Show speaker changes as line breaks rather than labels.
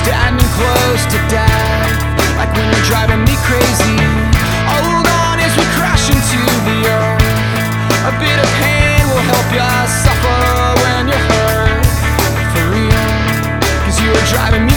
standing close to death, like when you're driving me crazy. Hold on as we crash into the earth. A bit of pain will help you suffer when you're hurt for real, 'cause you were driving me